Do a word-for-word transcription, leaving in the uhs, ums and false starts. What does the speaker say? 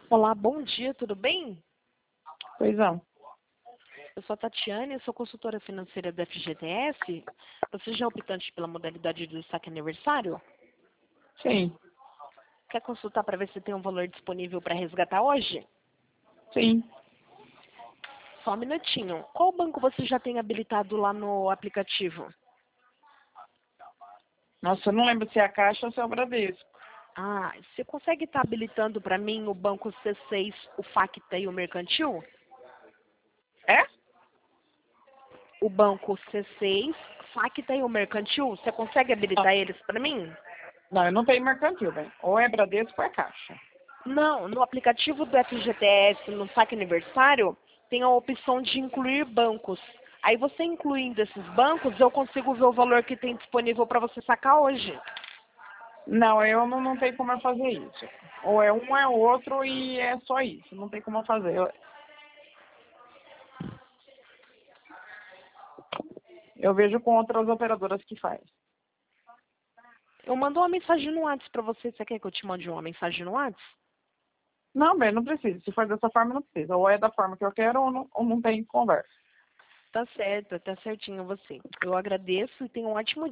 Olá, bom dia, tudo bem? Pois não. Eu sou a Tatiane, sou consultora financeira da F G T S. Você já é optante pela modalidade do saque aniversário? Sim, Quer consultar para ver se tem um valor disponível para resgatar hoje? sim. Só um minutinho. Qual banco você já tem habilitado lá no aplicativo? Nossa, eu não lembro se é a Caixa ou se é o Bradesco. Ah, você consegue estar habilitando para mim o banco C seis, o Facta e o Mercantil? É? O banco C seis, Facta e o Mercantil, você consegue Ah, habilitar eles para mim? não, eu não tenho mercantil, bem. Ou é Bradesco ou é Caixa. Não, no aplicativo do F G T S, no saque aniversário, tem a opção de incluir bancos. Aí você incluindo esses bancos, eu consigo ver o valor que tem disponível para você sacar hoje. Não, eu não, não tenho como eu fazer isso. Ou é um ou é outro e é só isso. Não tem como eu fazer. Eu, eu vejo com outras operadoras que faz. Eu mando uma mensagem no WhatsApp para você. Você quer que eu te mande uma mensagem no WhatsApp? Não, bem, não precisa. Se for dessa forma, não precisa. Ou é da forma que eu quero ou não, ou não tem conversa. Tá certo, tá certinho você. Eu agradeço e tenha um ótimo